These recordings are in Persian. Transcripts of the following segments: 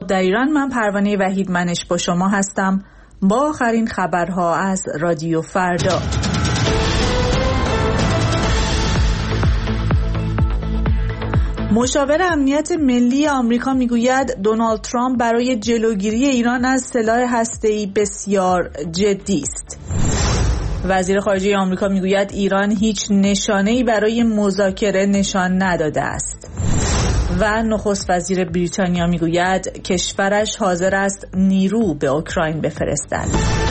در ایران. من پروانه وحید منش با شما هستم با آخرین خبرها از رادیو فردا. مشاور امنیت ملی آمریکا میگوید دونالد ترامپ برای جلوگیری ایران از سلاح هسته‌ای بسیار جدی است. وزیر خارجه آمریکا میگوید ایران هیچ نشانه‌ای برای مذاکره نشان نداده است. و نخست وزیر بریتانیا میگوید کشورش حاضر است نیرو به اوکراین بفرستد.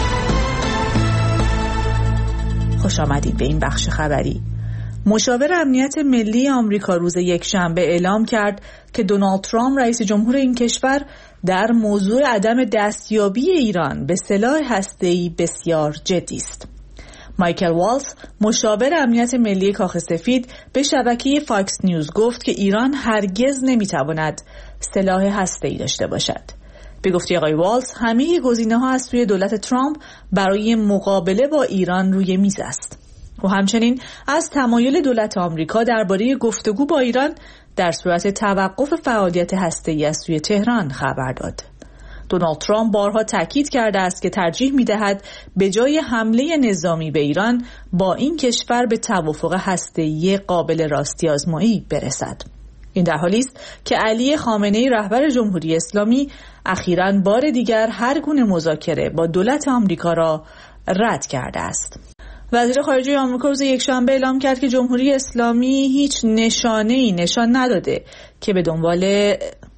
خوش آمدید به این بخش خبری. مشاور امنیت ملی آمریکا روز یکشنبه اعلام کرد که دونالد ترامپ رئیس جمهور این کشور در موضوع عدم دستیابی ایران به سلاح هسته‌ای بسیار جدی است. مایکل والتز مشاور امنیت ملی کاخ سفید به شبکه فاکس نیوز گفت که ایران هرگز نمیتواند سلاح هسته‌ای داشته باشد. به گفته آقای والتز همه گزینه‌ها از سوی دولت ترامپ برای مقابله با ایران روی میز است. و همچنین از تمایل دولت آمریکا درباره گفتگو با ایران در صورت توقف فعالیت هسته‌ای از سوی تهران خبر داد. دونالد ترامپ بارها تاکید کرده است که ترجیح می‌دهد به جای حمله نظامی به ایران با این کشور به توافق هسته‌ای قابل راستی آزمایی برسد. این در حالی است که علی خامنه‌ای رهبر جمهوری اسلامی اخیراً بار دیگر هر گونه مذاکره با دولت آمریکا را رد کرده است. وزیر خارجه آمریکا روز یکشنبه اعلام کرد که جمهوری اسلامی هیچ نشانه‌ای نشان نداده که به دنبال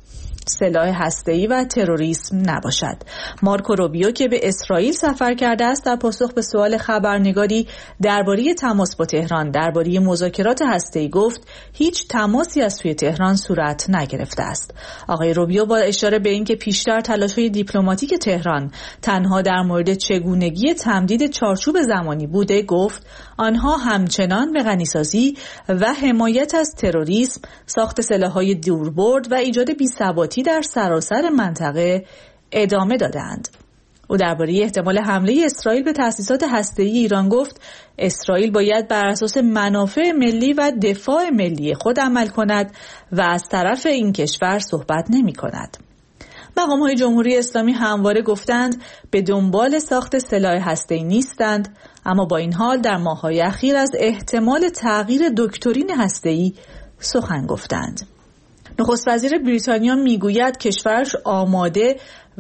سلاح هسته‌ای و تروریسم نباشد. مارکو روبیو که به اسرائیل سفر کرده است در پاسخ به سوال خبرنگاری درباره تماس با تهران درباره مذاکرات هسته‌ای گفت هیچ تماسی از سوی تهران صورت نگرفته است. آقای روبیو با اشاره به اینکه پیشتر تلاش‌های دیپلماتیک تهران تنها در مورد چگونگی تمدید چارچوب زمانی بوده گفت آنها همچنان به غنیسازی و حمایت از تروریسم، ساخت سلاح‌های دوربرد و ایجاد بی‌ثباتی در سراسر منطقه ادامه دادند. او درباره احتمال حمله اسرائیل به تأسیسات هسته‌ای ایران گفت اسرائیل باید بر اساس منافع ملی و دفاع ملی خود عمل کند و از طرف این کشور صحبت نمی‌کند. مقام‌های جمهوری اسلامی همواره گفتند به دنبال ساخت سلاح هسته‌ای نیستند، اما با این حال در ماه‌های اخیر از احتمال تغییر دکترین هسته‌ای سخن گفتند. نخست وزیر بریتانیا میگوید کشورش آماده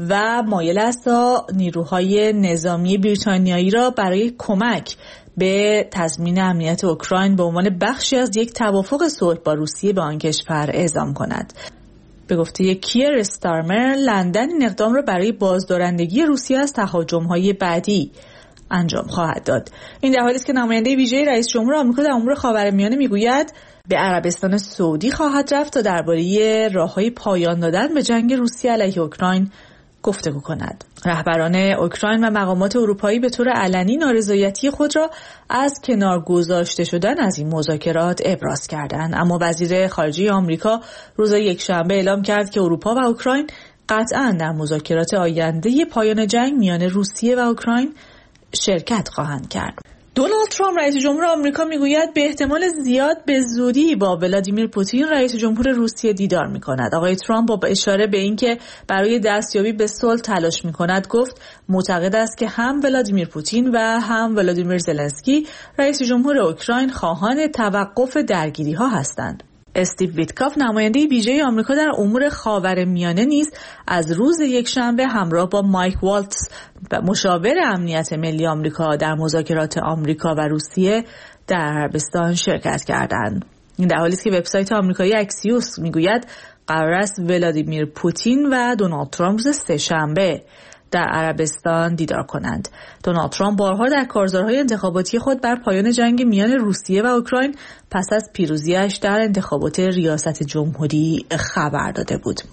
و مایل است تا نیروهای نظامی بریتانیایی را برای کمک به تضمین امنیت اوکراین به عنوان بخشی از یک توافق صلح با روسیه به آن کشور اعزام کند. به گفته کیر استارمر لندن این اقدام را برای بازدارندگی روسیه از تهاجم‌های بعدی انجام خواهد داد. این در حالی است که نماینده ویژه رئیس جمهور آمریکا در امور خاورمیانه میگوید به عربستان سعودی خواهد رفت تا درباره راه‌های پایان دادن به جنگ روسیه علیه اوکراین گفتگو کند. رهبران اوکراین و مقامات اروپایی به طور علنی نارضایتی خود را از کنار گذاشته شدن از این مذاکرات ابراز کردند، اما وزیر خارجه آمریکا روز یکشنبه اعلام کرد که اروپا و اوکراین قطعاً در مذاکرات آینده پایان جنگ میان روسیه و اوکراین شرکت خواهند کرد. دونالد ترامپ رئیس جمهور آمریکا میگوید به احتمال زیاد به زودی با ولادیمیر پوتین رئیس جمهور روسیه دیدار میکند. آقای ترامپ با اشاره به اینکه برای دستیابی به صلح تلاش میکند گفت معتقد است که هم ولادیمیر پوتین و هم ولادیمیر زلنسکی رئیس جمهور اوکراین خواهان توقف درگیری‌ها هستند. استیو ویتکاف نماینده ویژه آمریکا در امور خاورمیانه نیز از روز یکشنبه همراه با مایک والتز مشاور امنیت ملی آمریکا در مذاکرات آمریکا و روسیه در عربستان شرکت کردند. این در حالی است که وبسایت آمریکایی اکسیوس میگوید قرار است ولادیمیر پوتین و دونالد ترامپ روز سه‌شنبه در عربستان دیدار کنند. دونالد ترامپ بارها در کارزارهای انتخاباتی خود بر پایان جنگ میان روسیه و اوکراین پس از پیروزیش در انتخابات ریاست جمهوری خبر داده بود.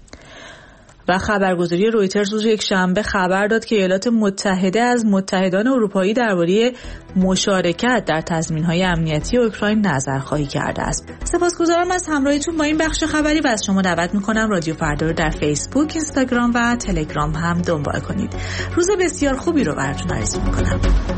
و خبرگزاری رویترز روز یکشنبه خبر داد که ایالات متحده از متحدان اروپایی درباره مشارکت در تضمین‌های امنیتی اوکراین نظرخواهی کرده است. سپاسگزارم از همراهیتون با این بخش خبری و از شما دعوت می‌کنم رادیو فردا رو در فیسبوک، اینستاگرام و تلگرام هم دنبال کنید. روز بسیار خوبی رو براتون آرزو می‌کنم.